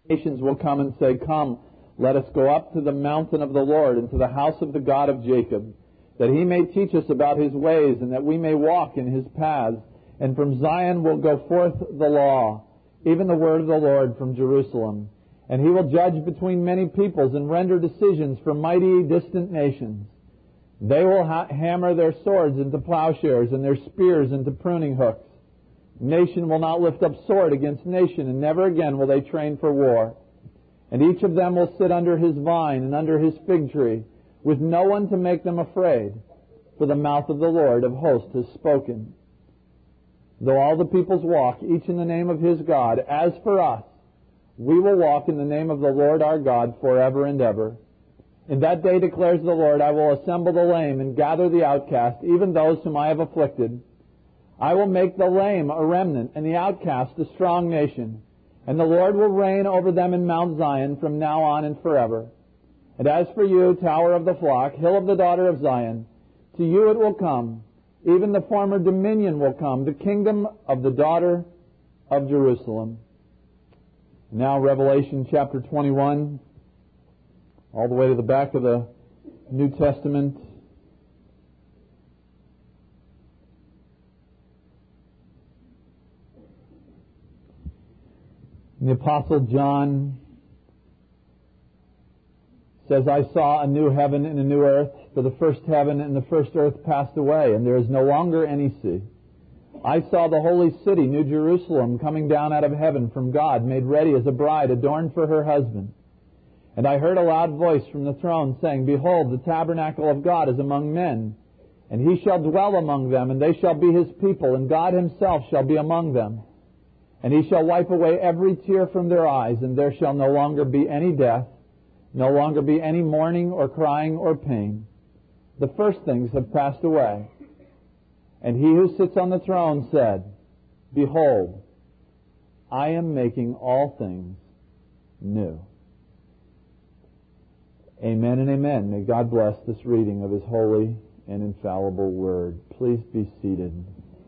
Nations will come and say, "Come, let us go up to the mountain of the Lord and to the house of the God of Jacob, that he may teach us about his ways and that we may walk in his paths. And from Zion will go forth the law, even the word of the Lord from Jerusalem. And he will judge between many peoples and render decisions for mighty distant nations. They will hammer their swords into plowshares and their spears into pruning hooks. Nation will not lift up sword against nation, and never again will they train for war. And each of them will sit under his vine and under his fig tree, with no one to make them afraid, for the mouth of the Lord of hosts has spoken. Though all the peoples walk, each in the name of his God, as for us, we will walk in the name of the Lord our God forever and ever. In that day, declares the Lord, I will assemble the lame and gather the outcast, even those whom I have afflicted. I will make the lame a remnant and the outcast a strong nation. And the Lord will reign over them in Mount Zion from now on and forever. And as for you, tower of the flock, hill of the daughter of Zion, to you it will come, even the former dominion will come, the kingdom of the daughter of Jerusalem. Now Revelation chapter 21, all the way to the back of the New Testament. And the Apostle John says, I saw a new heaven and a new earth, for the first heaven and the first earth passed away, and there is no longer any sea. I saw the holy city, New Jerusalem, coming down out of heaven from God, made ready as a bride adorned for her husband. And I heard a loud voice from the throne saying, Behold, the tabernacle of God is among men, and he shall dwell among them, and they shall be his people, and God himself shall be among them. And he shall wipe away every tear from their eyes, and there shall no longer be any death, no longer be any mourning or crying or pain. The first things have passed away. And he who sits on the throne said, Behold, I am making all things new. Amen and amen. May God bless this reading of his holy and infallible word. Please be seated.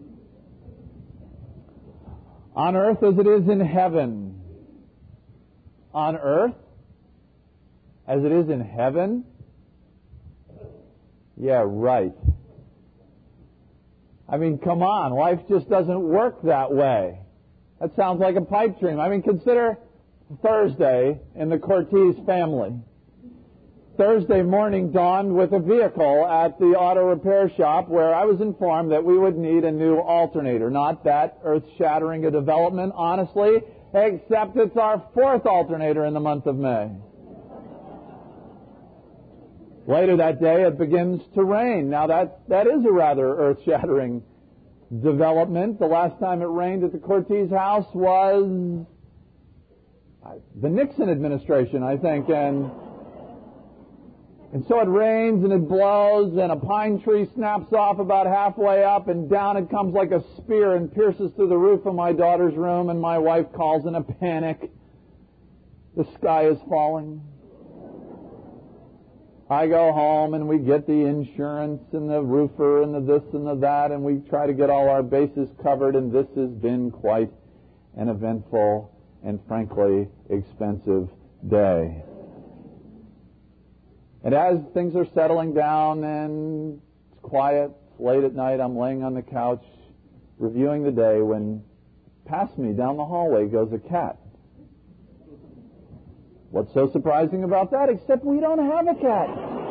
On earth as it is in heaven. On earth as it is in heaven? Yeah, right. I mean, come on. Life just doesn't work that way. That sounds like a pipe dream. I mean, consider Thursday in the Cortez family. Thursday morning dawned with a vehicle at the auto repair shop where I was informed that we would need a new alternator. Not that earth-shattering a development, honestly, except it's our fourth alternator in the month of May. Later that day, it begins to rain. Now, that is a rather earth-shattering development. The last time it rained at the Cortez house was the Nixon administration, I think. And so it rains and it blows, and a pine tree snaps off about halfway up, and down it comes like a spear and pierces through the roof of my daughter's room, and my wife calls in a panic. The sky is falling. I go home and we get the insurance and the roofer and the this and the that, and we try to get all our bases covered, and this has been quite an eventful and frankly expensive day. And as things are settling down and it's quiet, it's late at night, I'm laying on the couch reviewing the day when past me down the hallway goes a cat. What's so surprising about that except we don't have a cat?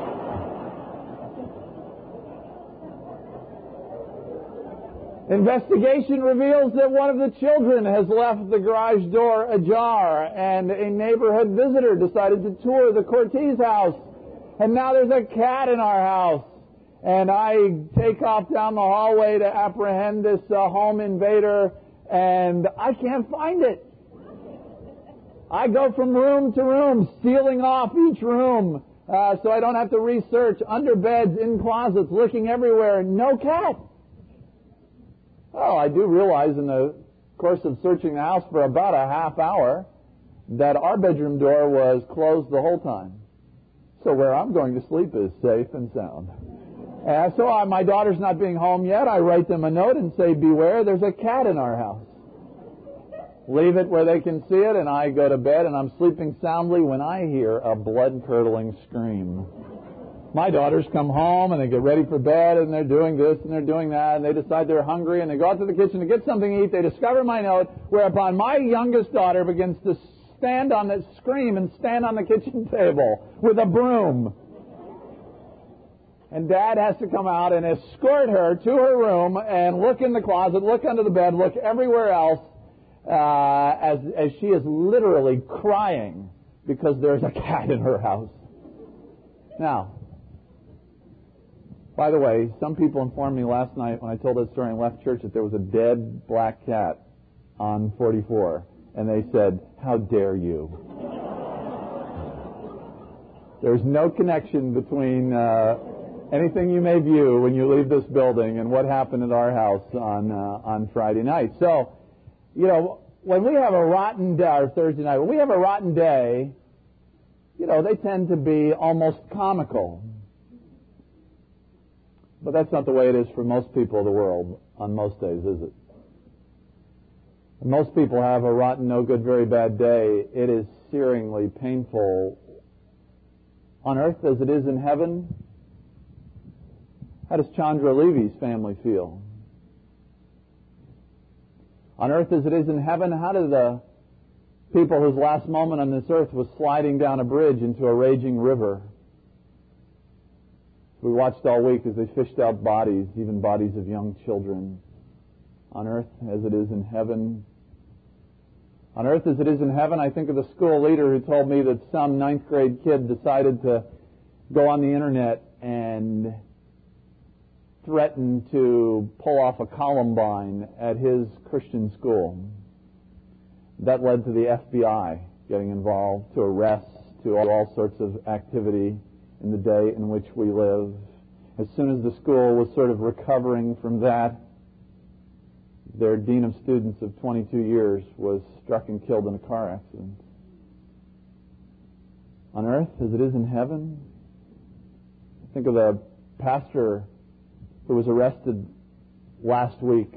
Investigation reveals that one of the children has left the garage door ajar, and a neighborhood visitor decided to tour the Cortez house. And now there's a cat in our house. And I take off down the hallway to apprehend this home invader, and I can't find it. I go from room to room, sealing off each room so I don't have to research, under beds, in closets, looking everywhere. No cat. Well, I do realize in the course of searching the house for about a half hour that our bedroom door was closed the whole time. So where I'm going to sleep is safe and sound. So my daughter's not being home yet. I write them a note and say, beware, there's a cat in our house. leave it where they can see it, and I go to bed, and I'm sleeping soundly when I hear a blood-curdling scream. My daughters come home, and they get ready for bed, and they're doing this, and they're doing that, and they decide they're hungry, and they go out to the kitchen to get something to eat. They discover my note, whereupon my youngest daughter begins to scream and stand on the kitchen table with a broom. And Dad has to come out and escort her to her room and look in the closet, look under the bed, look everywhere else, as she is literally crying because there's a cat in her house. Now, by the way, some people informed me last night when I told that story and left church that there was a dead black cat on 44. And they said, "How dare you?" There's no connection between anything you may view when you leave this building and what happened at our house on Friday night. So, when we have a rotten day, or Thursday night, when we have a rotten day, they tend to be almost comical. But that's not the way it is for most people of the world on most days, is it? When most people have a rotten, no good, very bad day, it is searingly painful on earth as it is in heaven. How does Chandra Levy's family feel? On earth as it is in heaven, how do the people whose last moment on this earth was sliding down a bridge into a raging river? We watched all week as they fished out bodies, even bodies of young children. On earth as it is in heaven. On earth as it is in heaven, I think of the school leader who told me that some 9th grade kid decided to go on the internet and threaten to pull off a Columbine at his Christian school. That led to the FBI getting involved, to arrests, to all sorts of activity in the day in which we live. As soon as the school was sort of recovering from that, their dean of students of 22 years was struck and killed in a car accident. On earth as it is in heaven, think of the pastor who was arrested last week.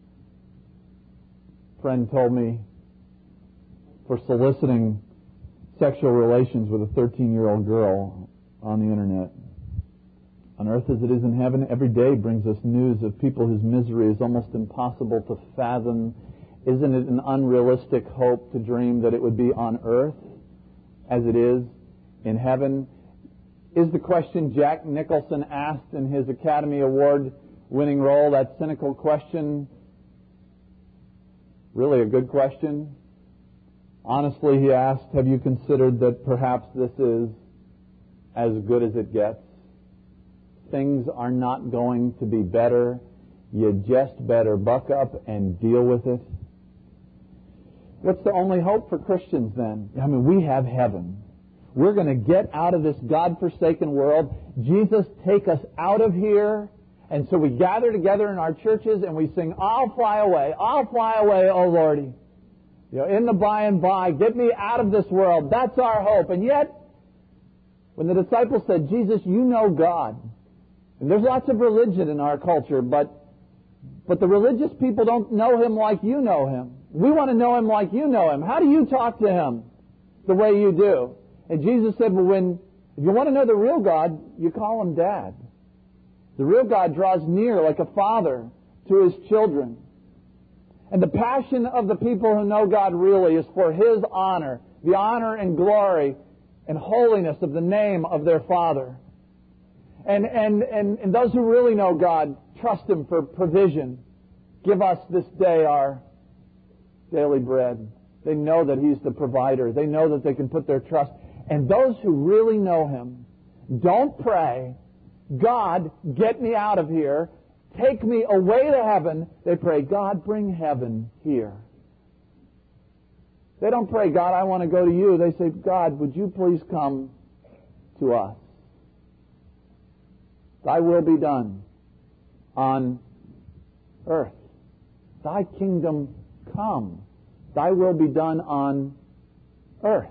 A friend told me for soliciting sexual relations with a 13-year-old girl on the internet. On earth as it is in heaven, every day brings us news of people whose misery is almost impossible to fathom. Isn't it an unrealistic hope to dream that it would be on earth as it is in heaven? Is the question Jack Nicholson asked in his Academy Award-winning role, that cynical question, really a good question? Honestly, he asked, have you considered that perhaps this is as good as it gets? Things are not going to be better. You just better buck up and deal with it. What's the only hope for Christians then? I mean, we have heaven. We're going to get out of this God-forsaken world. Jesus, take us out of here. And so we gather together in our churches and we sing, I'll fly away, O Lordy. In the by and by, get me out of this world. That's our hope. And yet, when the disciples said, Jesus, you know God. And there's lots of religion in our culture, but the religious people don't know Him like you know Him. We want to know Him like you know Him. How do you talk to Him the way you do? And Jesus said, well, if you want to know the real God, you call Him Dad. The real God draws near like a father to His children. And the passion of the people who know God really is for His honor, the honor and glory and holiness of the name of their Father. And those who really know God trust Him for provision. Give us this day our daily bread. They know that He's the provider. They know that they can put their trust. And those who really know Him don't pray, God, get me out of here. Take me away to heaven. They pray, God, bring heaven here. They don't pray, God, I want to go to you. They say, God, would you please come to us? Thy will be done on earth. Thy kingdom come. Thy will be done on earth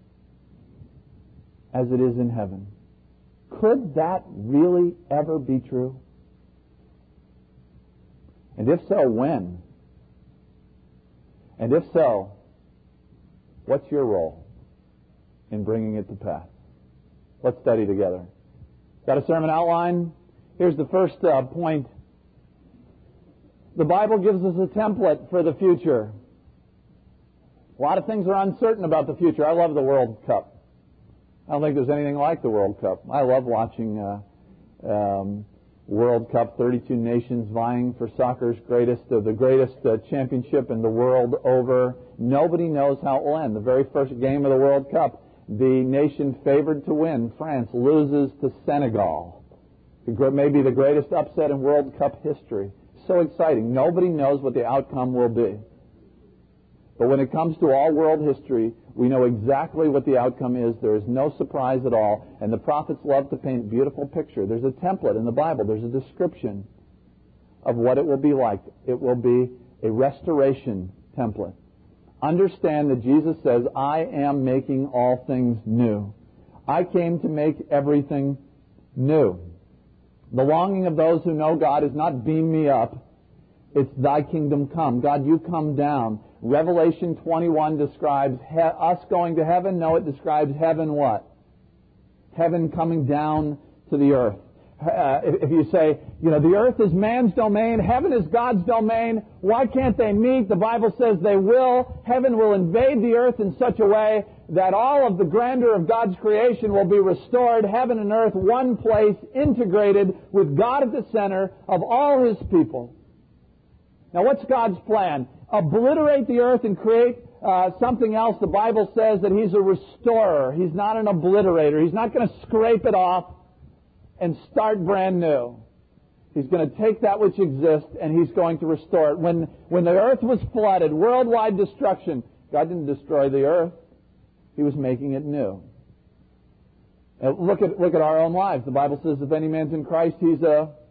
as it is in heaven. Could that really ever be true? And if so, when? And if so, what's your role in bringing it to pass? Let's study together. Got a sermon outline? Here's the first point. The Bible gives us a template for the future. A lot of things are uncertain about the future. I love the World Cup. I don't think there's anything like the World Cup. I love watching World Cup, 32 nations vying for soccer's the greatest championship in the world over. Nobody knows how it will end. The very first game of the World Cup, the nation favored to win, France, loses to Senegal. Maybe the greatest upset in World Cup history. So exciting. Nobody knows what the outcome will be. But when it comes to all world history, we know exactly what the outcome is. There is no surprise at all. And the prophets love to paint a beautiful picture. There's a template in the Bible. There's a description of what it will be like. It will be a restoration template. Understand that Jesus says, I am making all things new. I came to make everything new. The longing of those who know God is not beam me up. It's thy kingdom come. God, you come down. Revelation 21 describes us going to heaven. No, it describes heaven what? Heaven coming down to the earth. If you say, the earth is man's domain, heaven is God's domain, why can't they meet? The Bible says they will. Heaven will invade the earth in such a way that all of the grandeur of God's creation will be restored. Heaven and earth, one place, integrated with God at the center of all His people. Now, what's God's plan? Obliterate the earth and create something else. The Bible says that He's a restorer. He's not an obliterator. He's not going to scrape it off and start brand new. He's going to take that which exists and He's going to restore it. When the earth was flooded, worldwide destruction, God didn't destroy the earth. He was making it new. And look at our own lives. The Bible says if any man's in Christ, he's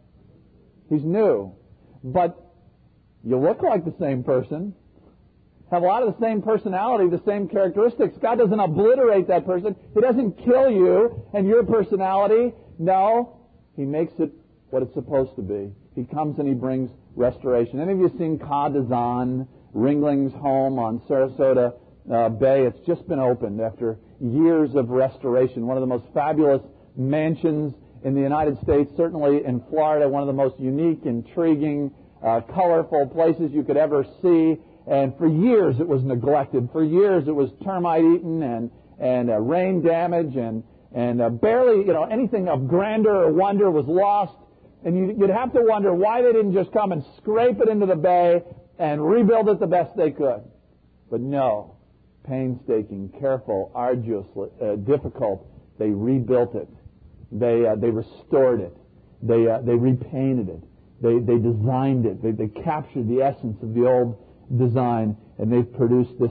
new. But you look like the same person, have a lot of the same personality, the same characteristics. God doesn't obliterate that person. He doesn't kill you and your personality. No, He makes it what it's supposed to be. He comes and He brings restoration. Any of you seen Ka Dazan, Ringling's home on Sarasota Bay? It's just been opened after years of restoration. One of the most fabulous mansions in the United States, certainly in Florida, one of the most unique, intriguing, colorful places you could ever see. And for years it was neglected. For years it was termite eaten and rain damage and barely, anything of grandeur or wonder was lost. And you'd have to wonder why they didn't just come and scrape it into the bay and rebuild it the best they could. But no, painstaking, careful, arduous, difficult. They rebuilt it. They restored it. They repainted it. They designed it. They captured the essence of the old design, and they've produced this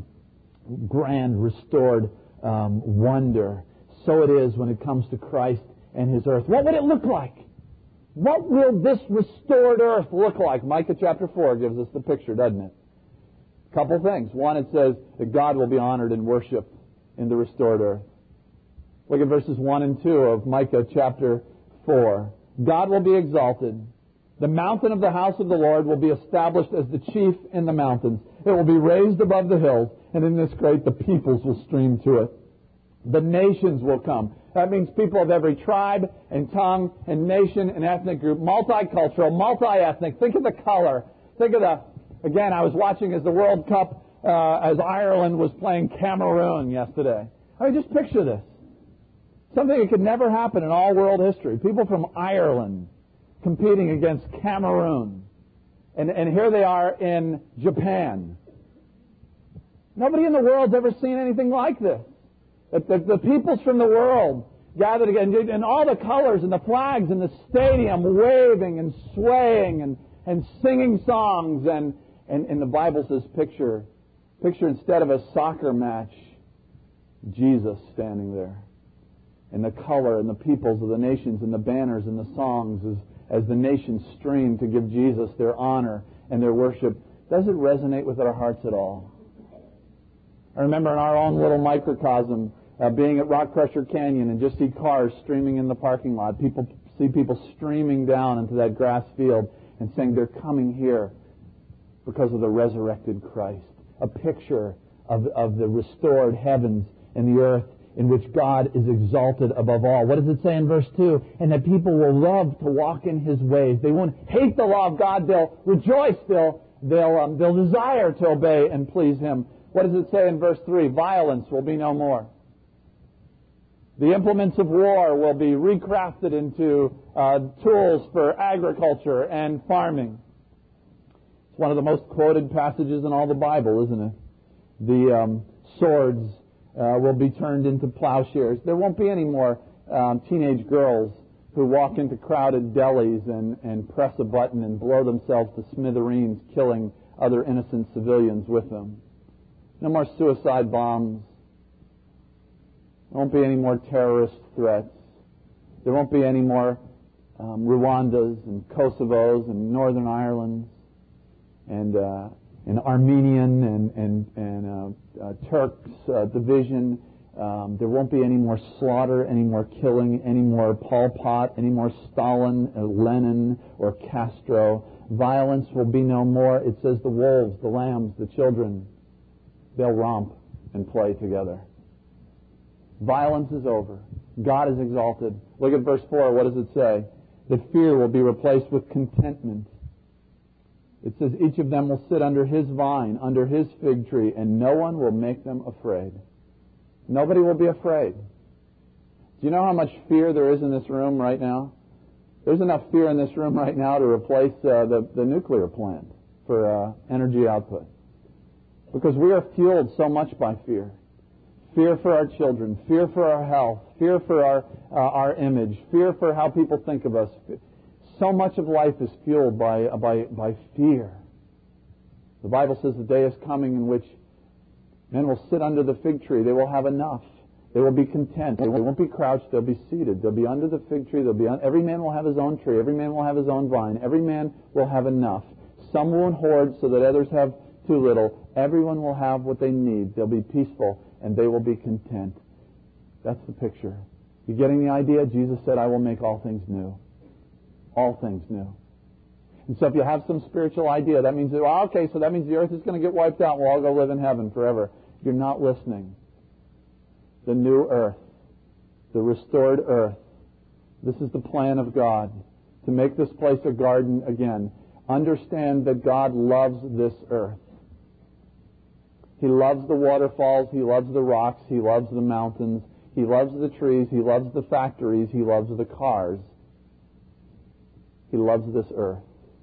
grand, restored wonder. So it is when it comes to Christ and His earth. What would it look like? What will this restored earth look like? Micah chapter 4 gives us the picture, doesn't it? A couple things. One, it says that God will be honored and worshiped in the restored earth. Look at verses 1 and 2 of Micah chapter 4. God will be exalted. The mountain of the house of the Lord will be established as the chief in the mountains. It will be raised above the hills, and in this great the peoples will stream to it. The nations will come. That means people of every tribe and tongue and nation and ethnic group, multicultural, multi-ethnic. Think of the color. Think of again, I was watching as the World Cup, as Ireland was playing Cameroon yesterday. I mean, just picture this. Something that could never happen in all world history. People from Ireland competing against Cameroon. And here they are in Japan. Nobody in the world's ever seen anything like this. The peoples from the world gathered again, and all the colors and the flags in the stadium waving and swaying and singing songs. And the Bible says picture instead of a soccer match, Jesus standing there. And the color and the peoples of the nations and the banners and the songs as the nations stream to give Jesus their honor and their worship. Does it resonate with our hearts at all? I remember in our own little microcosm, being at Rock Crusher Canyon and just see cars streaming in the parking lot. See people streaming down into that grass field and saying they're coming here because of the resurrected Christ. a picture of the restored heavens and the earth in which God is exalted above all. What does it say in verse 2? And that people will love to walk in His ways. They won't hate the law of God. They'll rejoice. They'll desire to obey and please Him. What does it say in verse 3? Violence will be no more. The implements of war will be recrafted into tools for agriculture and farming. It's one of the most quoted passages in all the Bible, isn't it? The swords will be turned into plowshares. There won't be any more teenage girls who walk into crowded delis and press a button and blow themselves to smithereens, killing other innocent civilians with them. No more suicide bombs. There won't be any more terrorist threats. There won't be any more Rwandas and Kosovos and Northern Irelands and Armenian and Turks division. There won't be any more slaughter, any more killing, any more Pol Pot, any more Stalin or Lenin or Castro. Violence will be no more. It says the wolves, the lambs, the children, they'll romp and play together. Violence is over. God is exalted. Look at verse 4. What does it say? That fear will be replaced with contentment. It says each of them will sit under his vine, under his fig tree, and no one will make them afraid. Nobody will be afraid. Do you know how much fear there is in this room right now? There's enough fear in this room right now to replace the nuclear plant for energy output. Because we are fueled so much by fear. Fear for our children, fear for our health, fear for our image, fear for how people think of us. So much of life is fueled by fear. The Bible says the day is coming in which men will sit under the fig tree. They will have enough. They will be content. They won't be crouched. They'll be seated. They'll be under the fig tree. Every man will have his own tree. Every man will have his own vine. Every man will have enough. Some won't hoard so that others have too little. Everyone will have what they need. They'll be peaceful and they will be content. That's the picture. You getting the idea? Jesus said, I will make all things new. All things new. And so if you have some spiritual idea, that means, so that means the earth is going to get wiped out and we'll all go live in heaven forever. You're not listening. The new earth, the restored earth, this is the plan of God, to make this place a garden again. Understand that God loves this earth. He loves the waterfalls, He loves the rocks, He loves the mountains, He loves the trees, He loves the factories, He loves the cars. He loves this earth.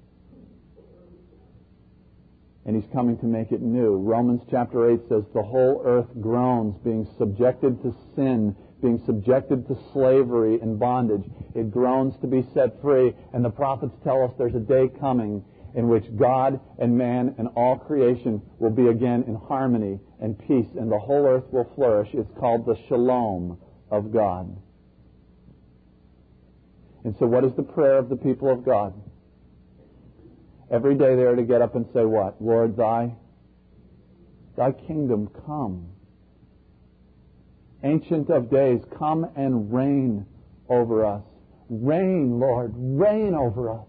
And He's coming to make it new. Romans chapter 8 says the whole earth groans, being subjected to sin, being subjected to slavery and bondage. It groans to be set free. And the prophets tell us there's a day coming in which God and man and all creation will be again in harmony and peace, and the whole earth will flourish. It's called the shalom of God. And so what is the prayer of the people of God? Every day they are to get up and say what? Lord, Thy kingdom come. Ancient of days, come and reign over us. Reign, Lord, reign over us.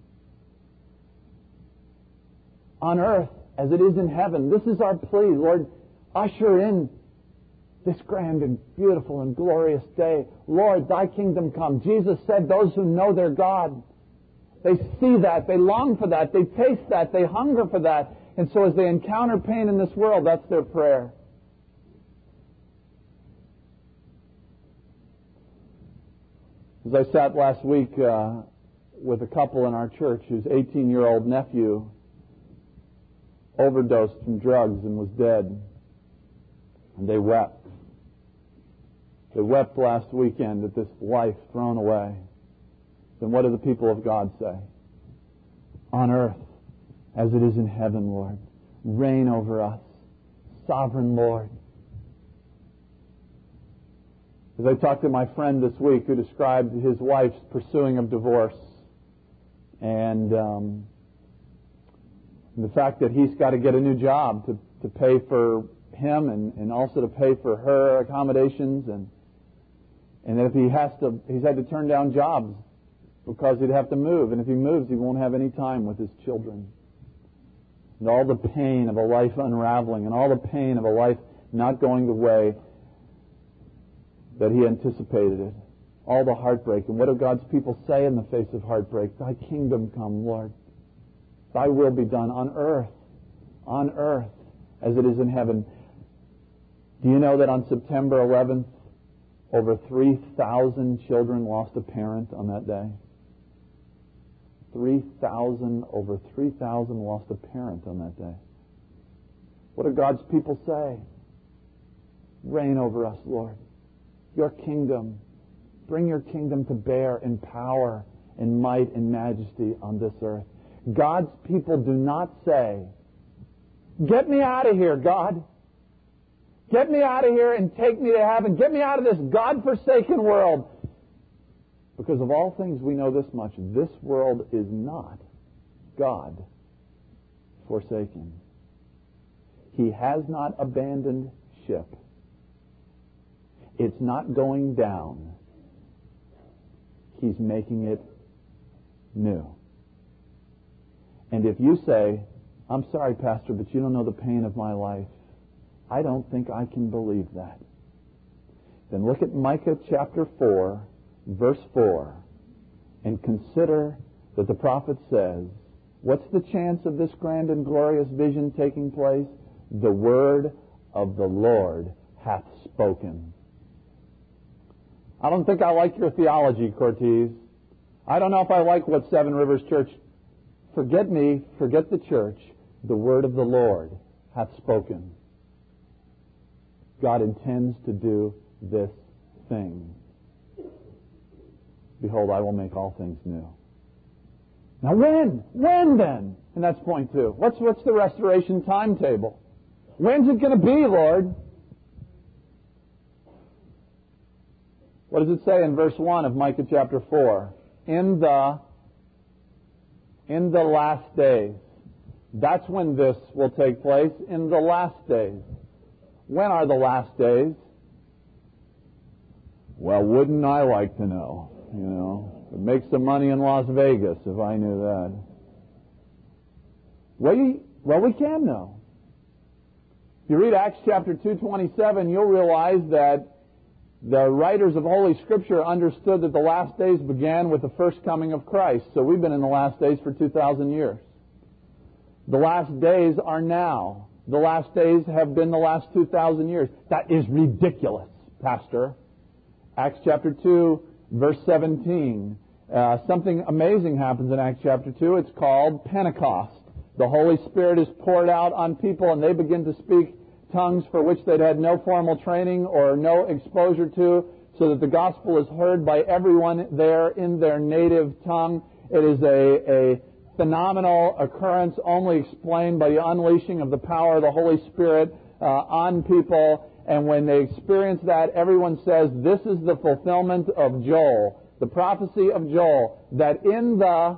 On earth as it is in heaven. This is our plea, Lord. Usher in this grand and beautiful and glorious day. Lord, Thy kingdom come. Jesus said those who know their God, they see that, they long for that, they taste that, they hunger for that. And so as they encounter pain in this world, that's their prayer. As I sat last week with a couple in our church whose 18-year-old nephew overdosed from drugs and was dead. And they wept. They wept last weekend at this life thrown away. Then what do the people of God say? On earth, as it is in heaven, Lord, reign over us, sovereign Lord. As I talked to my friend this week who described his wife's pursuing of divorce and the fact that he's got to get a new job to pay for him and also to pay for her accommodations, and that if he's had to turn down jobs because he'd have to move, and if he moves he won't have any time with his children. and all the pain of a life unraveling, and all the pain of a life not going the way that He anticipated it. All the heartbreak. And what do God's people say in the face of heartbreak? Thy kingdom come, Lord. Thy will be done on earth as it is in heaven. Do you know that on September 11th, over 3,000 children lost a parent on that day? Over 3,000 lost a parent on that day. What do God's people say? Reign over us, Lord. Your kingdom. Bring your kingdom to bear in power and might and majesty on this earth. God's people do not say, get me out of here, God. Get me out of here and take me to heaven. Get me out of this God-forsaken world. Because of all things we know this much, this world is not God-forsaken. He has not abandoned ship. It's not going down. He's making it new. And if you say, I'm sorry, Pastor, but you don't know the pain of my life, I don't think I can believe that. Then look at Micah chapter 4, verse 4, and consider that the prophet says, what's the chance of this grand and glorious vision taking place? The word of the Lord hath spoken. I don't think I like your theology, Cortez. I don't know if I like what Seven Rivers Church. Forget me, forget the church. The word of the Lord hath spoken. God intends to do this thing. Behold, I will make all things new. Now when? When then? And that's point 2. What's the restoration timetable? When's it going to be, Lord? What does it say in verse 1 of Micah chapter 4? In the last days. That's when this will take place, in the last days. When are the last days? Well, wouldn't I like to know? You know, I'd make some money in Las Vegas if I knew that. Well, we can know. If you read Acts chapter 2:27, you'll realize that the writers of Holy Scripture understood that the last days began with the first coming of Christ. So we've been in the last days for 2,000 years. The last days are now. The last days have been the last 2,000 years. That is ridiculous, Pastor. Acts chapter 2, verse 17. Something amazing happens in Acts chapter 2. It's called Pentecost. The Holy Spirit is poured out on people and they begin to speak tongues for which they'd had no formal training or no exposure to, so that the gospel is heard by everyone there in their native tongue. It is a phenomenal occurrence only explained by the unleashing of the power of the Holy Spirit on people. And when they experience that, everyone says, this is the fulfillment of Joel, the prophecy of Joel, that in the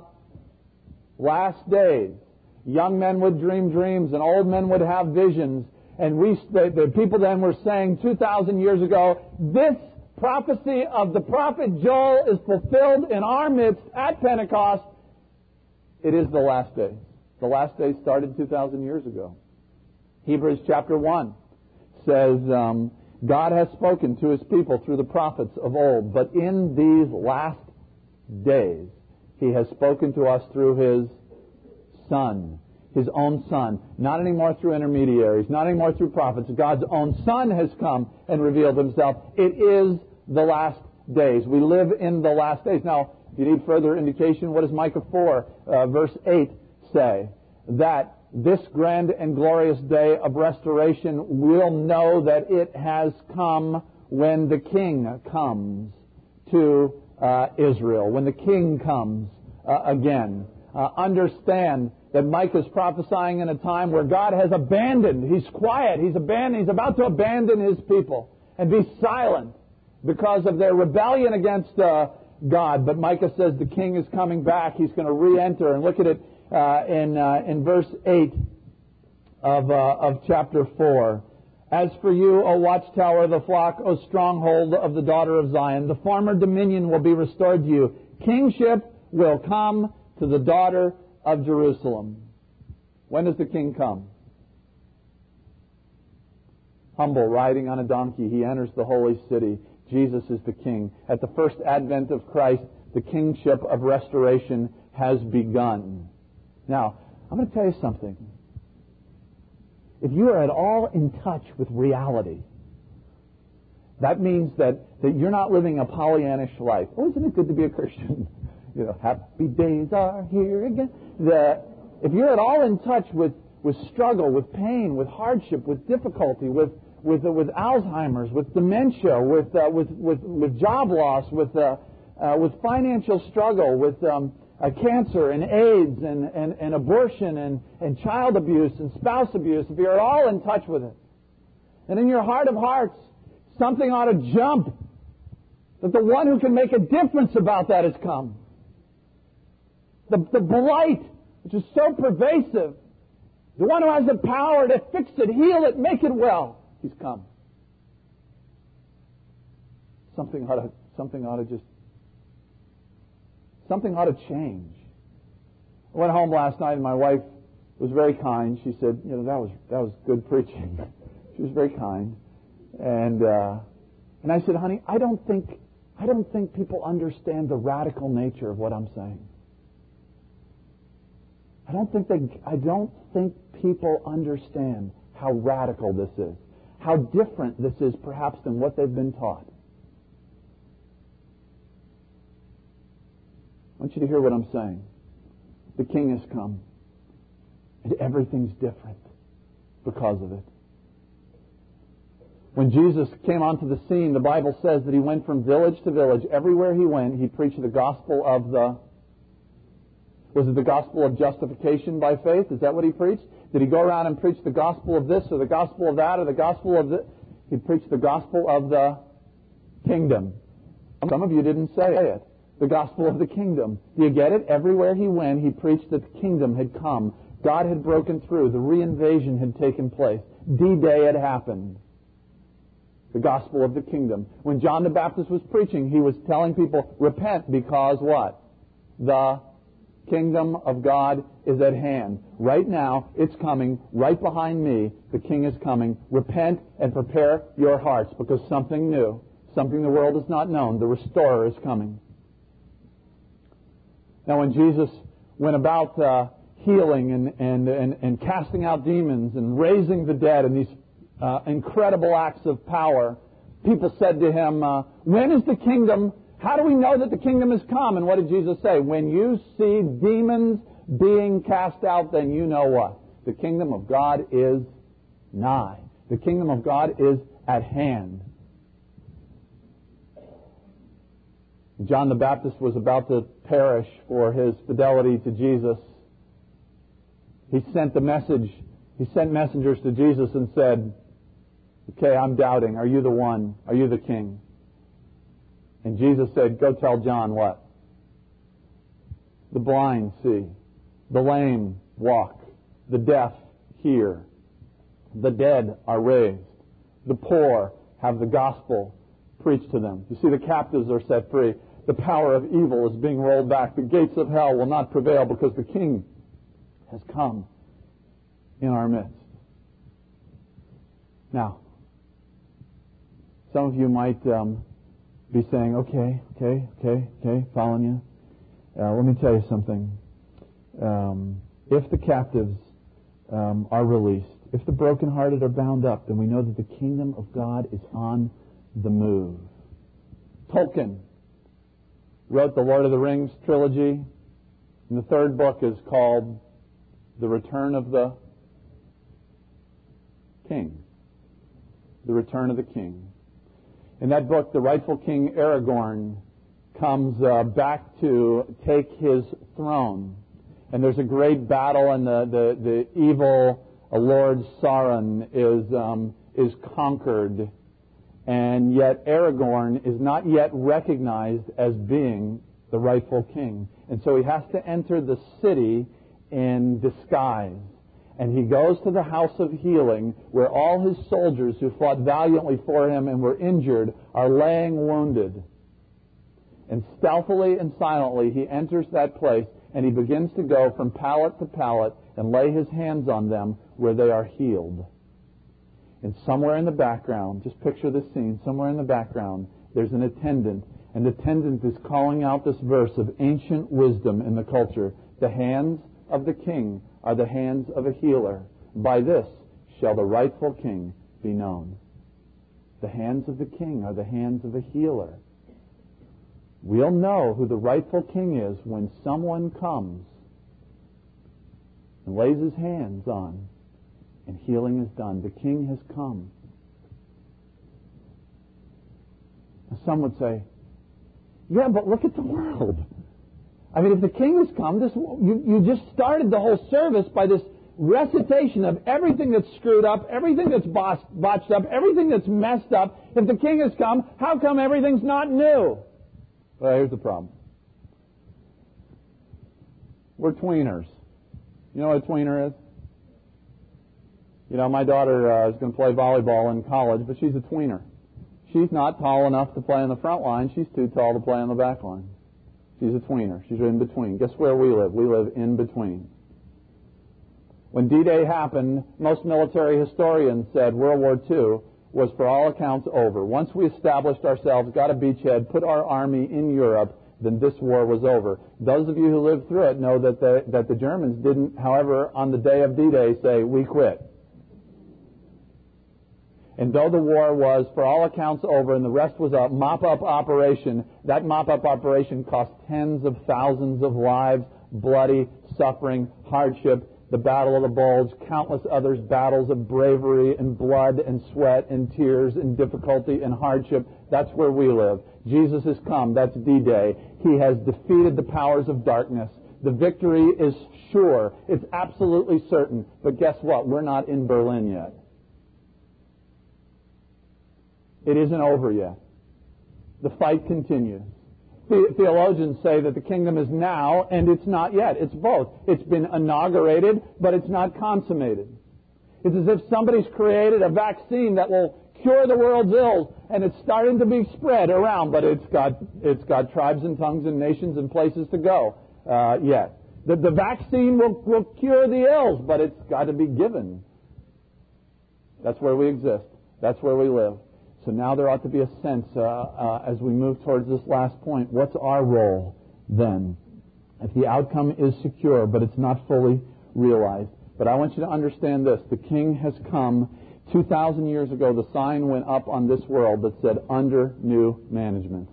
last days, young men would dream dreams and old men would have visions. And the people then were saying 2,000 years ago, this prophecy of the prophet Joel is fulfilled in our midst at Pentecost. It is the last days. The last days started 2,000 years ago. Hebrews chapter 1 says, God has spoken to His people through the prophets of old, but in these last days He has spoken to us through His Son. His own Son. Not anymore through intermediaries, not anymore through prophets. God's own Son has come and revealed Himself. It is the last days. We live in the last days. Now, if you need further indication, what does Micah 4, verse 8 say? That this grand and glorious day of restoration will know that it has come when the King comes to Israel. When the King comes again. Understand that Micah is prophesying in a time where God has abandoned. He's quiet. He's about to abandon His people and be silent because of their rebellion against God. But Micah says the King is coming back. He's going to re-enter. And look at it in verse 8 of chapter 4. As for you, O watchtower of the flock, O stronghold of the daughter of Zion, the former dominion will be restored to you. Kingship will come to the daughter of Jerusalem. When does the King come? Humble, riding on a donkey, he enters the holy city. Jesus is the King. At the first advent of Christ, the kingship of restoration has begun. Now, I'm going to tell you something. If you are at all in touch with reality, that means that you're not living a Pollyannish life. Oh, isn't it good to be a Christian? Happy days are here again. If you're at all in touch with struggle, with pain, with hardship, with difficulty, with Alzheimer's, with dementia, with job loss, with financial struggle, with cancer and AIDS and abortion and child abuse and spouse abuse, if you're at all in touch with it, and in your heart of hearts, something ought to jump that the one who can make a difference about that has come. The blight, which is so pervasive, the one who has the power to fix it, heal it, make it well, he's come. Something ought to change. I went home last night and my wife was very kind. She said, that was good preaching. She was very kind. And I said, honey, I don't think people understand the radical nature of what I'm saying. I don't think people understand how radical this is, how different this is perhaps than what they've been taught. I want you to hear what I'm saying. The King has come, and everything's different because of it. When Jesus came onto the scene, the Bible says that he went from village to village. Everywhere he went, he preached the gospel of was it the gospel of justification by faith? Is that what he preached? Did he go around and preach the gospel of this or the gospel of that or the gospel of this? He preached the gospel of the kingdom. Some of you didn't say it. The gospel of the kingdom. Do you get it? Everywhere he went, he preached that the kingdom had come. God had broken through. The reinvasion had taken place. D-Day had happened. The gospel of the kingdom. When John the Baptist was preaching, he was telling people, repent because what? The kingdom of God is at hand. Right now, it's coming. Right behind me, the King is coming. Repent and prepare your hearts because something new, something the world has not known, the restorer is coming. Now, when Jesus went about healing and casting out demons and raising the dead and these incredible acts of power, people said to him, when is the kingdom? How do we know that the kingdom has come? And what did Jesus say? When you see demons being cast out, then you know what? The kingdom of God is nigh. The kingdom of God is at hand. John the Baptist was about to perish for his fidelity to Jesus. He sent the message. He sent messengers to Jesus and said, okay, I'm doubting. Are you the one? Are you the King? And Jesus said, go tell John what? The blind see, the lame walk, the deaf hear, the dead are raised, the poor have the gospel preached to them. You see, the captives are set free. The power of evil is being rolled back. The gates of hell will not prevail because the King has come in our midst. Now, some of you might be saying, okay, following you. Let me tell you something. If the captives are released, if the brokenhearted are bound up, then we know that the kingdom of God is on the move. Tolkien wrote the Lord of the Rings trilogy, and the third book is called The Return of the King. The Return of the King. In that book, the rightful King Aragorn comes back to take his throne. And there's a great battle, and the evil Lord Sauron is conquered. And yet Aragorn is not yet recognized as being the rightful king. And so he has to enter the city in disguise. And he goes to the house of healing where all his soldiers who fought valiantly for him and were injured are laying wounded. And stealthily and silently he enters that place and he begins to go from pallet to pallet and lay His hands on them where they are healed. And somewhere in the background, just picture this scene, somewhere in the background, there's an attendant, and the attendant is calling out this verse of ancient wisdom in the culture. The hands of the king are the hands of a healer. By this shall the rightful king be known. The hands of the king are the hands of a healer. We'll know who the rightful king is when someone comes and lays his hands on, and healing is done. The king has come. Now, some would say, yeah, but look at the world. I mean, if the king has come, you just started the whole service by this recitation of everything that's screwed up, everything that's botched up, everything that's messed up. If the king has come, how come everything's not new? Well, here's the problem. We're tweeners. You know what a tweener is? You know, my daughter is going to play volleyball in college, but she's a tweener. She's not tall enough to play on the front line. She's too tall to play on the back line. She's a tweener. She's in between. Guess where we live? We live in between. When D-Day happened, most military historians said World War II was for all accounts over. Once we established ourselves, got a beachhead, put our army in Europe, then this war was over. Those of you who lived through it know that the Germans didn't, however, on the day of D-Day say, we quit. And though the war was, for all accounts, over and the rest was a mop-up operation, that mop-up operation cost tens of thousands of lives, bloody, suffering, hardship, the Battle of the Bulge, countless others, battles of bravery and blood and sweat and tears and difficulty and hardship. That's where we live. Jesus has come. That's D-Day. He has defeated the powers of darkness. The victory is sure. It's absolutely certain. But guess what? We're not in Berlin yet. It isn't over yet. The fight continues. Theologians say that the kingdom is now, and it's not yet. It's both. It's been inaugurated, but it's not consummated. It's as if somebody's created a vaccine that will cure the world's ills, and it's starting to be spread around, but it's got tribes and tongues and nations and places to go yet. The vaccine will cure the ills, but it's got to be given. That's where we exist. That's where we live. So now there ought to be a sense, as we move towards this last point, what's our role then? If the outcome is secure, but it's not fully realized. But I want you to understand this. The King has come. 2,000 years ago, the sign went up on this world that said, under new management.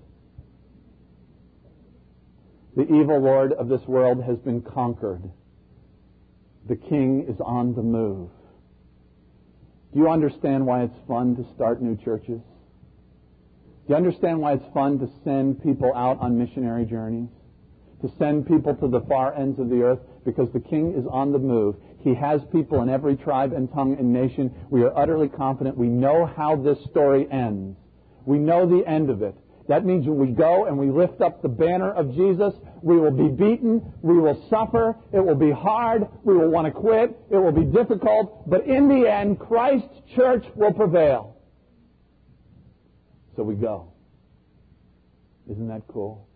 The evil lord of this world has been conquered. The King is on the move. Do you understand why it's fun to start new churches? Do you understand why it's fun to send people out on missionary journeys? To send people to the far ends of the earth? Because the King is on the move. He has people in every tribe and tongue and nation. We are utterly confident. We know how this story ends. We know the end of it. That means when we go and we lift up the banner of Jesus, we will be beaten, we will suffer, it will be hard, we will want to quit, it will be difficult, but in the end, Christ's church will prevail. So we go. Isn't that cool?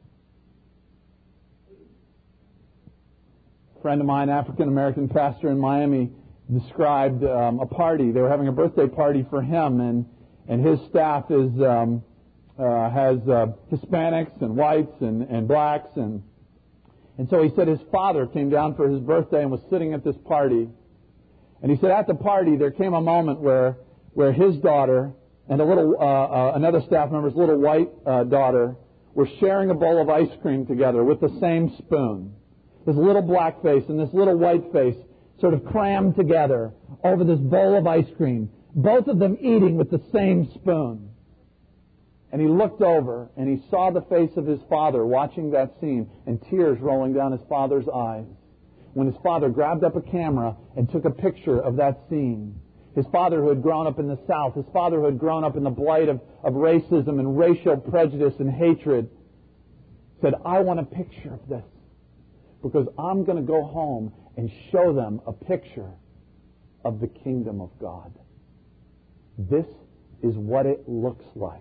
A friend of mine, African-American pastor in Miami, described a party. They were having a birthday party for him, and his staff is... has Hispanics and whites and blacks. And so he said his father came down for his birthday and was sitting at this party. And he said at the party there came a moment where his daughter and another staff member's little white daughter were sharing a bowl of ice cream together with the same spoon. This little black face and this little white face sort of crammed together over this bowl of ice cream. Both of them eating with the same spoon. And he looked over and he saw the face of his father watching that scene and tears rolling down his father's eyes. When his father grabbed up a camera and took a picture of that scene. His father who had grown up in the South, his father who had grown up in the blight of racism and racial prejudice and hatred, said, I want a picture of this because I'm going to go home and show them a picture of the kingdom of God. This is what it looks like.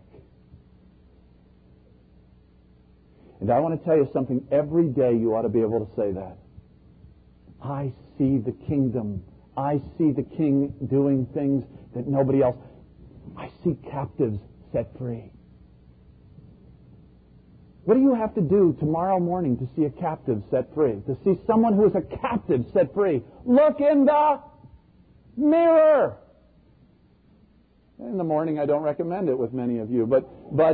And I want to tell you something. Every day you ought to be able to say that. I see the kingdom. I see the King doing things that nobody else. I see captives set free. What do you have to do tomorrow morning to see a captive set free? To see someone who is a captive set free? Look in the mirror. In the morning, I don't recommend it with many of you, but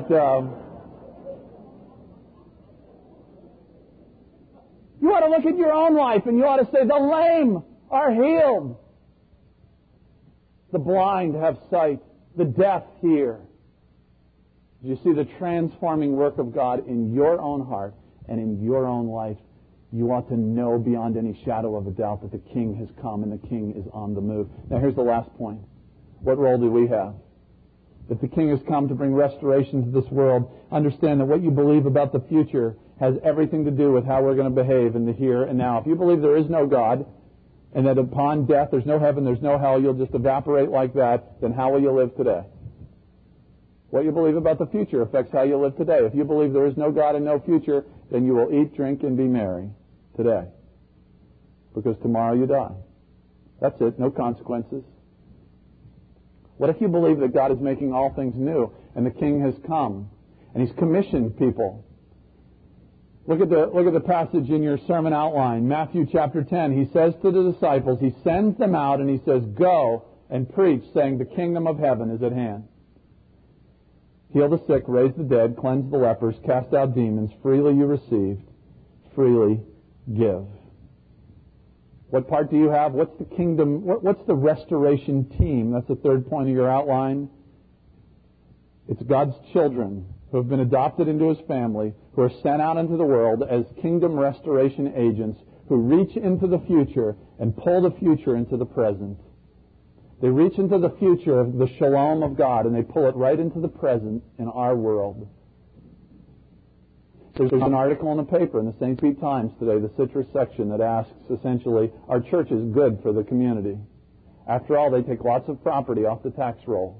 you ought to look at your own life and you ought to say, the lame are healed. The blind have sight. The deaf hear. You see the transforming work of God in your own heart and in your own life. You ought to know beyond any shadow of a doubt that the King has come and the King is on the move. Now here's the last point. What role do we have? If the King has come to bring restoration to this world, understand that what you believe about the future has everything to do with how we're going to behave in the here and now. If you believe there is no God and that upon death there's no heaven, there's no hell, you'll just evaporate like that, then how will you live today? What you believe about the future affects how you live today. If you believe there is no God and no future, then you will eat, drink, and be merry today. Because tomorrow you die. That's it. No consequences. What if you believe that God is making all things new and the King has come and He's commissioned people? Look at the passage in your sermon outline. Matthew chapter 10. He says to the disciples, He sends them out and He says, go and preach, saying the kingdom of heaven is at hand. Heal the sick, raise the dead, cleanse the lepers, cast out demons. Freely you received, freely give. What part do you have? What's the kingdom? What's the restoration team? That's the third point of your outline. It's God's children who have been adopted into His family, who are sent out into the world as kingdom restoration agents, who reach into the future and pull the future into the present. They reach into the future of the shalom of God and they pull it right into the present in our world. There's an article in the paper in the St. Pete Times today, the Citrus section, that asks essentially, are churches good for the community? After all, they take lots of property off the tax roll.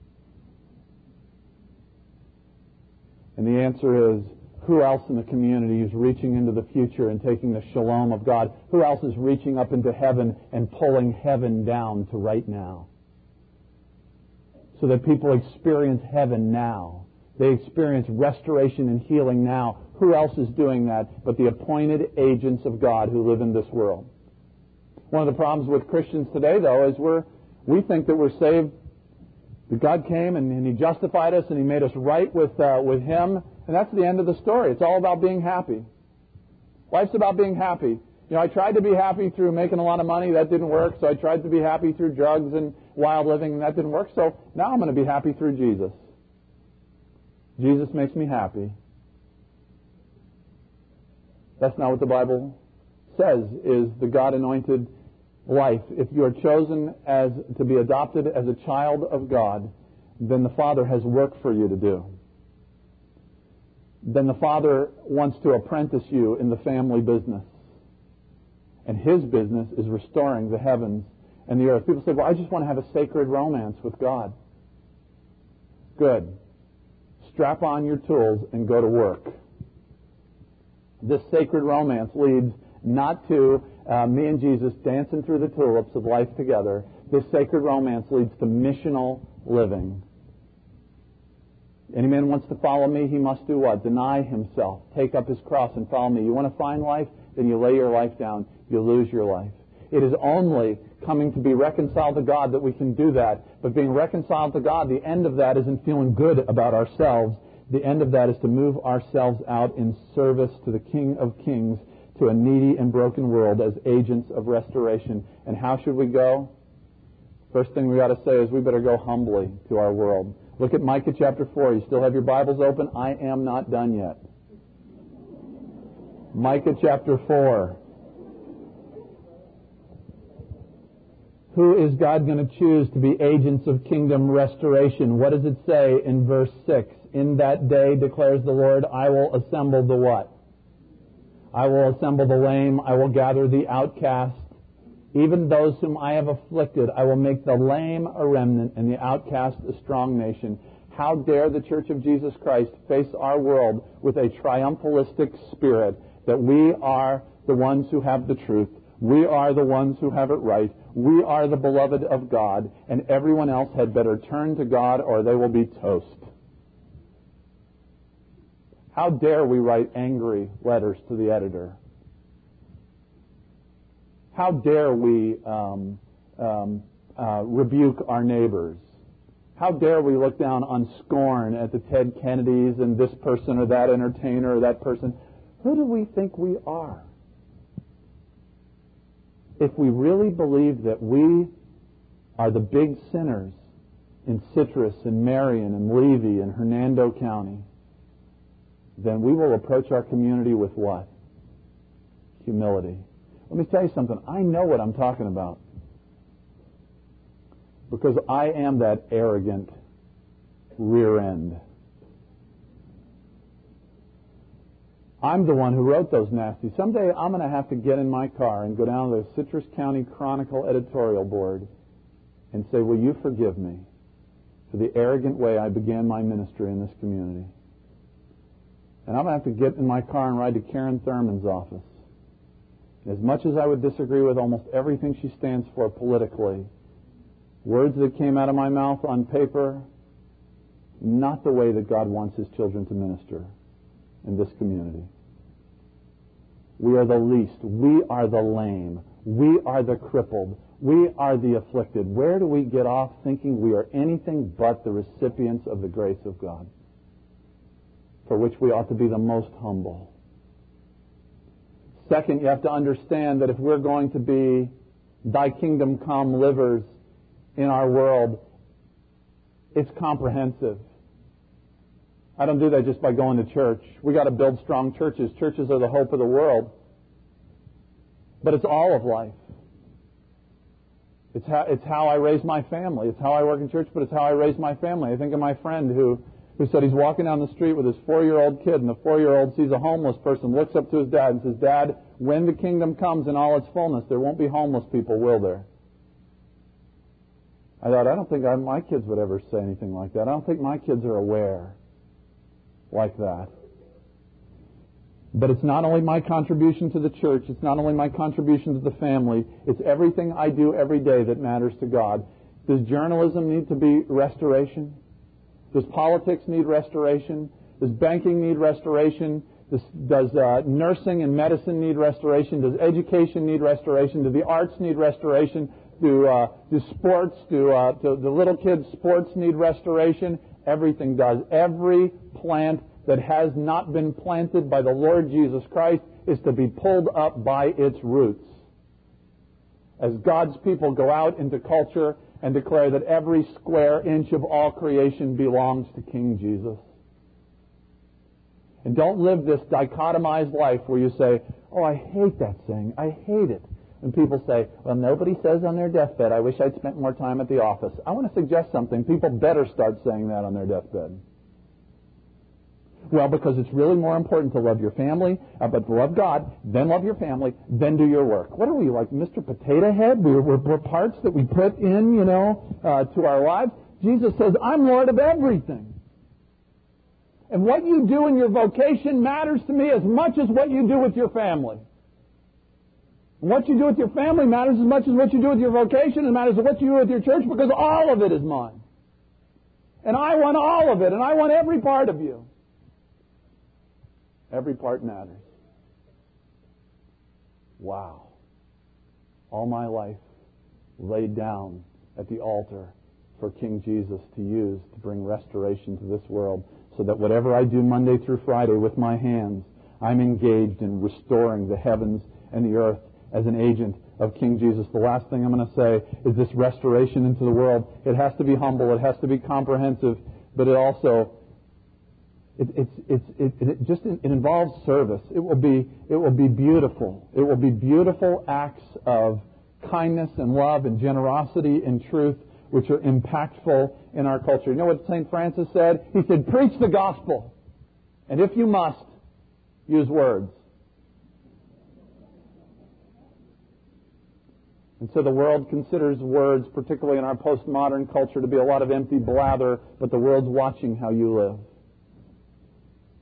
And the answer is, who else in the community is reaching into the future and taking the shalom of God? Who else is reaching up into heaven and pulling heaven down to right now? So that people experience heaven now. They experience restoration and healing now. Who else is doing that but the appointed agents of God who live in this world? One of the problems with Christians today, though, is we think that we're saved, that God came and He justified us and He made us right with Him. And that's the end of the story. It's all about being happy. Life's about being happy. I tried to be happy through making a lot of money. That didn't work. So I tried to be happy through drugs and wild living, and that didn't work. So now I'm going to be happy through Jesus. Jesus makes me happy. That's not what the Bible says is the God-anointed life. If you are chosen to be adopted as a child of God, then the Father has work for you to do. Then the Father wants to apprentice you in the family business. And His business is restoring the heavens and the earth. People say, well, I just want to have a sacred romance with God. Good. Strap on your tools and go to work. This sacred romance leads not to me and Jesus dancing through the tulips of life together. This sacred romance leads to missional living. Any man wants to follow me, he must do what? Deny himself, take up his cross and follow me. You want to find life? Then you lay your life down. You lose your life. It is only coming to be reconciled to God that we can do that. But being reconciled to God, the end of that isn't feeling good about ourselves. The end of that is to move ourselves out in service to the King of Kings, to a needy and broken world as agents of restoration. And how should we go? First thing we got to say is we better go humbly to our world. Look at Micah chapter 4. You still have your Bibles open? I am not done yet. Micah chapter 4. Who is God going to choose to be agents of kingdom restoration? What does it say in verse 6? In that day, declares the Lord, I will assemble the what? I will assemble the lame. I will gather the outcast. Even those whom I have afflicted, I will make the lame a remnant and the outcast a strong nation. How dare the Church of Jesus Christ face our world with a triumphalistic spirit that we are the ones who have the truth. We are the ones who have it right. We are the beloved of God, and everyone else had better turn to God or they will be toast. How dare we write angry letters to the editor? How dare we rebuke our neighbors? How dare we look down on scorn at the Ted Kennedys and this person or that entertainer or that person? Who do we think we are? If we really believe that we are the big sinners in Citrus and Marion and Levy and Hernando County, then we will approach our community with what? Humility. Let me tell you something. I know what I'm talking about. Because I am that arrogant rear end. I'm the one who wrote those nasty. Someday I'm going to have to get in my car and go down to the Citrus County Chronicle editorial board and say, will you forgive me for the arrogant way I began my ministry in this community? And I'm going to have to get in my car and ride to Karen Thurman's office. As much as I would disagree with almost everything she stands for politically, words that came out of my mouth on paper, not the way that God wants His children to minister in this community. We are the least. We are the lame. We are the crippled. We are the afflicted. Where do we get off thinking we are anything but the recipients of the grace of God, for which we ought to be the most humble? Second, you have to understand that if we're going to be thy kingdom come livers in our world, it's comprehensive. I don't do that just by going to church. We got to build strong churches. Churches are the hope of the world. But it's all of life. It's how I raise my family. It's how I work in church, but it's how I raise my family. I think of my friend who said he's walking down the street with his 4-year-old kid, and the 4-year-old sees a homeless person, looks up to his dad and says, Dad, when the kingdom comes in all its fullness, there won't be homeless people, will there? I thought, I don't think my kids would ever say anything like that. I don't think my kids are aware like that. But it's not only my contribution to the church, it's not only my contribution to the family, it's everything I do every day that matters to God. Does journalism need to be restoration? Does politics need restoration? Does banking need restoration? Does nursing and medicine need restoration? Does education need restoration? Do the arts need restoration? Do sports, do the little kids' sports need restoration? Everything does. Every plant that has not been planted by the Lord Jesus Christ is to be pulled up by its roots. As God's people go out into culture and declare that every square inch of all creation belongs to King Jesus. And don't live this dichotomized life where you say, oh, I hate that saying. I hate it. And people say, well, nobody says on their deathbed, I wish I'd spent more time at the office. I want to suggest something. People better start saying that on their deathbed. Well, because it's really more important to love your family, but to love God, then love your family, then do your work. What are we, like Mr. Potato Head? We're parts that we put in, to our lives. Jesus says, I'm Lord of everything. And what you do in your vocation matters to me as much as what you do with your family. And what you do with your family matters as much as what you do with your vocation, and matters as what you do with your church, because all of it is mine. And I want all of it, and I want every part of you. Every part matters. Wow. All my life laid down at the altar for King Jesus to use to bring restoration to this world, so that whatever I do Monday through Friday with my hands, I'm engaged in restoring the heavens and the earth as an agent of King Jesus. The last thing I'm going to say is this restoration into the world. It has to be humble. It has to be comprehensive. But it also it involves service. It will be beautiful. It will be beautiful acts of kindness and love and generosity and truth, which are impactful in our culture. You know what St. Francis said? He said, preach the gospel. And if you must, use words. And so the world considers words, particularly in our postmodern culture, to be a lot of empty blather, but the world's watching how you live.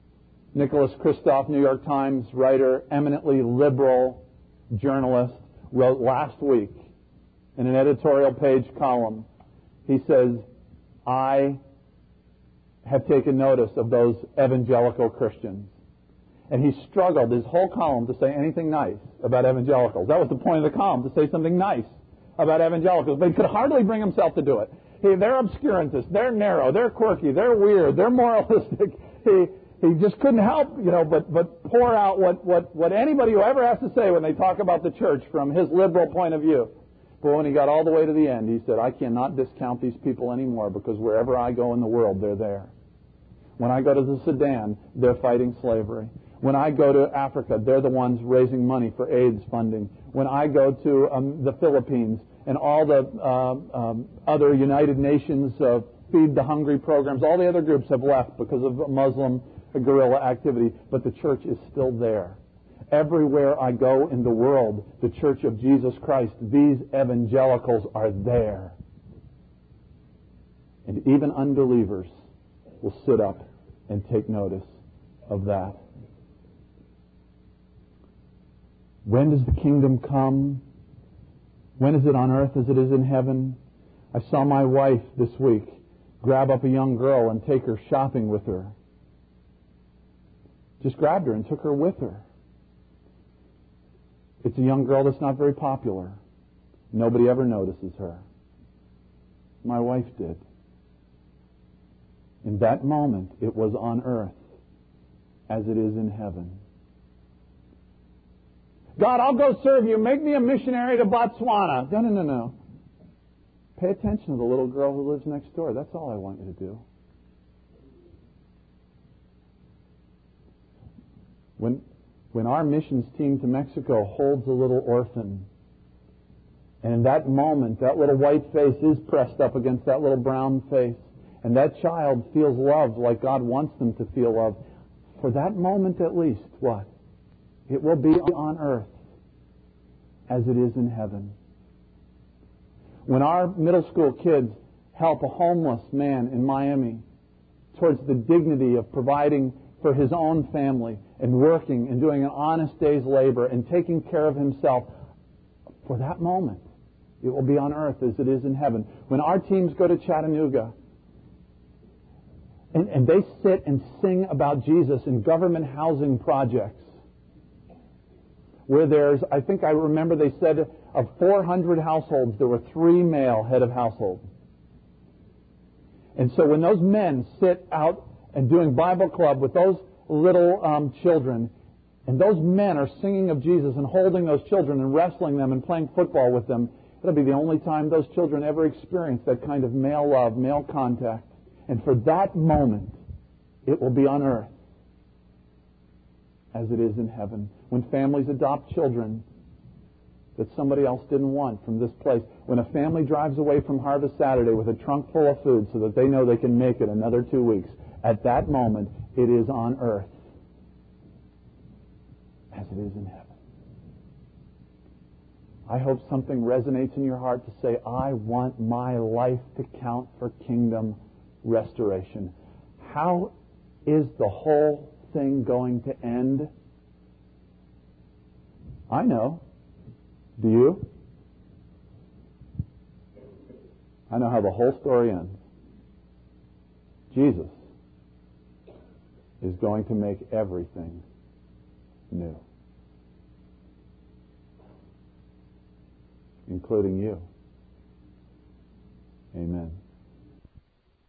Nicholas Kristof, New York Times writer, eminently liberal journalist, wrote last week in an editorial page column. He says, I have taken notice of those evangelical Christians. And he struggled his whole column to say anything nice about evangelicals. That was the point of the column, to say something nice about evangelicals. But he could hardly bring himself to do it. They're obscurantists, they're narrow, they're quirky, they're weird, they're moralistic. He just couldn't help, but pour out what anybody who ever has to say when they talk about the church from his liberal point of view. But when he got all the way to the end, he said, I cannot discount these people anymore because wherever I go in the world, they're there. When I go to the Sudan, they're fighting slavery. When I go to Africa, they're the ones raising money for AIDS funding. When I go to the Philippines and all the other United Nations Feed the Hungry programs, all the other groups have left because of Muslim guerrilla activity, but the church is still there. Everywhere I go in the world, the Church of Jesus Christ, these evangelicals are there. And even unbelievers will sit up and take notice of that. When does the kingdom come? When is it on earth as it is in heaven? I saw my wife this week grab up a young girl and take her shopping with her. Just grabbed her and took her with her. It's a young girl that's not very popular. Nobody ever notices her. My wife did. In that moment, it was on earth as it is in heaven. God, I'll go serve you. Make me a missionary to Botswana. No. Pay attention to the little girl who lives next door. That's all I want you to do. When our missions team to Mexico holds a little orphan, and in that moment, that little white face is pressed up against that little brown face, and that child feels loved like God wants them to feel loved, for that moment at least, what? It will be on earth as it is in heaven. When our middle school kids help a homeless man in Miami towards the dignity of providing for his own family and working and doing an honest day's labor and taking care of himself, for that moment, it will be on earth as it is in heaven. When our teams go to Chattanooga and they sit and sing about Jesus in government housing projects, where there's, I think I remember they said of 400 households, there were 3 male head of household. And so when those men sit out and doing Bible club with those little children, and those men are singing of Jesus and holding those children and wrestling them and playing football with them, it'll be the only time those children ever experience that kind of male love, male contact. And for that moment, it will be on earth as it is in heaven. When families adopt children that somebody else didn't want from this place. When a family drives away from Harvest Saturday with a trunk full of food so that they know they can make it another 2 weeks, at that moment, it is on earth as it is in heaven. I hope something resonates in your heart to say, I want my life to count for kingdom restoration. How is the whole thing going to end? I know. Do you? I know how the whole story ends. Jesus is going to make everything new, including you. Amen.